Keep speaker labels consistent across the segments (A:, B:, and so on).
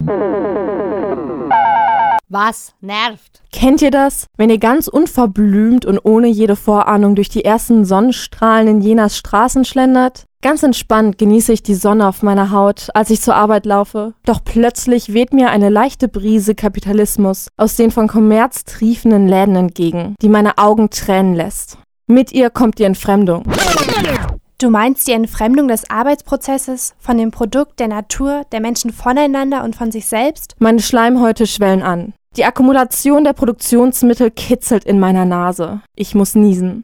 A: Was nervt?
B: Kennt ihr das? Wenn ihr ganz unverblümt und ohne jede Vorahnung durch die ersten Sonnenstrahlen in Jenas Straßen schlendert? Ganz entspannt genieße ich die Sonne auf meiner Haut, als ich zur Arbeit laufe. Doch plötzlich weht mir eine leichte Brise Kapitalismus aus den von Kommerz triefenden Läden entgegen, die meine Augen tränen lässt. Mit ihr kommt die Entfremdung.
C: Du meinst die Entfremdung des Arbeitsprozesses, von dem Produkt, der Natur, der Menschen voneinander und von sich selbst?
B: Meine Schleimhäute schwellen an. Die Akkumulation der Produktionsmittel kitzelt in meiner Nase. Ich muss niesen.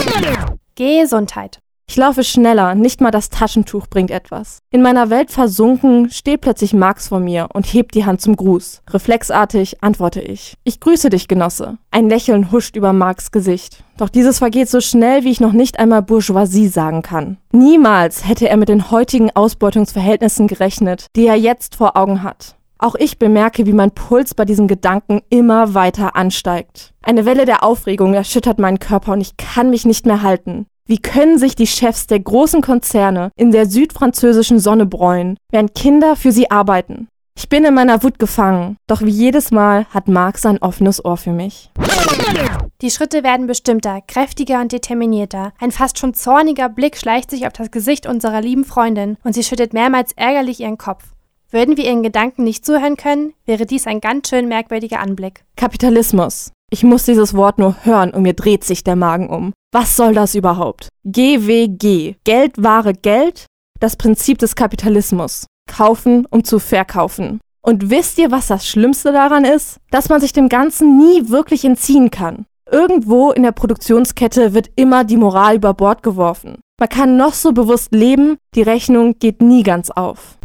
C: Gesundheit.
B: Ich laufe schneller, nicht mal das Taschentuch bringt etwas. In meiner Welt versunken, steht plötzlich Marx vor mir und hebt die Hand zum Gruß. Reflexartig antworte ich. Ich grüße dich, Genosse. Ein Lächeln huscht über Marx' Gesicht. Doch dieses vergeht so schnell, wie ich noch nicht einmal Bourgeoisie sagen kann. Niemals hätte er mit den heutigen Ausbeutungsverhältnissen gerechnet, die er jetzt vor Augen hat. Auch ich bemerke, wie mein Puls bei diesem Gedanken immer weiter ansteigt. Eine Welle der Aufregung erschüttert meinen Körper und ich kann mich nicht mehr halten. Wie können sich die Chefs der großen Konzerne in der südfranzösischen Sonne bräuen, während Kinder für sie arbeiten? Ich bin in meiner Wut gefangen, doch wie jedes Mal hat Marx ein offenes Ohr für mich.
C: Die Schritte werden bestimmter, kräftiger und determinierter. Ein fast schon zorniger Blick schleicht sich auf das Gesicht unserer lieben Freundin und sie schüttet mehrmals ärgerlich ihren Kopf. Würden wir ihren Gedanken nicht zuhören können, wäre dies ein ganz schön merkwürdiger Anblick.
B: Kapitalismus. Ich muss dieses Wort nur hören und mir dreht sich der Magen um. Was soll das überhaupt? GWG. Geld, Ware, Geld? Das Prinzip des Kapitalismus. Kaufen, um zu verkaufen. Und wisst ihr, was das Schlimmste daran ist? Dass man sich dem Ganzen nie wirklich entziehen kann. Irgendwo in der Produktionskette wird immer die Moral über Bord geworfen. Man kann noch so bewusst leben, die Rechnung geht nie ganz auf.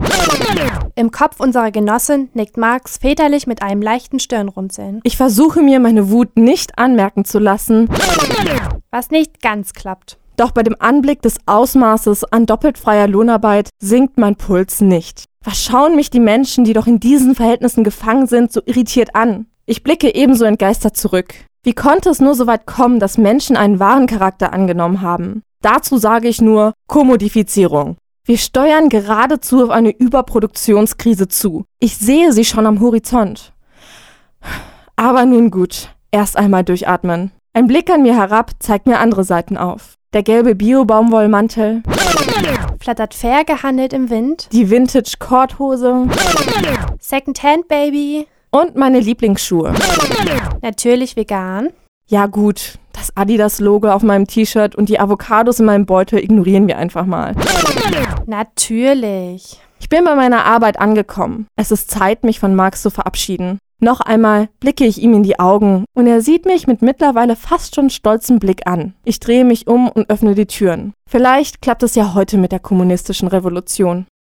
C: Im Kopf unserer Genossin nickt Marx väterlich mit einem leichten Stirnrunzeln.
B: Ich versuche mir meine Wut nicht anmerken zu lassen,
C: was nicht ganz klappt.
B: Doch bei dem Anblick des Ausmaßes an doppelt freier Lohnarbeit sinkt mein Puls nicht. Was schauen mich die Menschen, die doch in diesen Verhältnissen gefangen sind, so irritiert an? Ich blicke ebenso entgeistert zurück. Wie konnte es nur so weit kommen, dass Menschen einen wahren Charakter angenommen haben? Dazu sage ich nur Kommodifizierung. Wir steuern geradezu auf eine Überproduktionskrise zu. Ich sehe sie schon am Horizont. Aber nun gut, erst einmal durchatmen. Ein Blick an mir herab zeigt mir andere Seiten auf. Der gelbe Bio-Baumwollmantel,
C: Flattert fair gehandelt im Wind,
B: die Vintage-Korthose
C: Secondhand-Baby,
B: und meine Lieblingsschuhe.
C: natürlich vegan.
B: Ja gut, das Adidas-Logo auf meinem T-Shirt und die Avocados in meinem Beutel ignorieren wir einfach mal.
C: Natürlich.
B: Ich bin bei meiner Arbeit angekommen. Es ist Zeit, mich von Marx zu verabschieden. Noch einmal blicke ich ihm in die Augen und er sieht mich mit mittlerweile fast schon stolzem Blick an. Ich drehe mich um und öffne die Türen. Vielleicht klappt es ja heute mit der kommunistischen Revolution.